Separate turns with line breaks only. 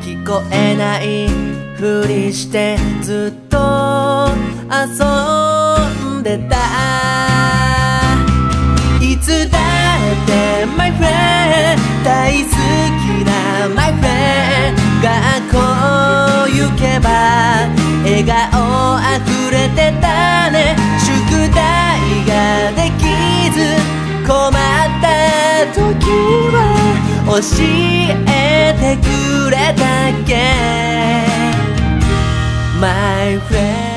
聞こえないふりしてずっと遊んでた。いつだって My friend 大好きな My friend 学校行けば笑顔あふれてたね。宿題ができず困った時は教えてくれたっけ My friend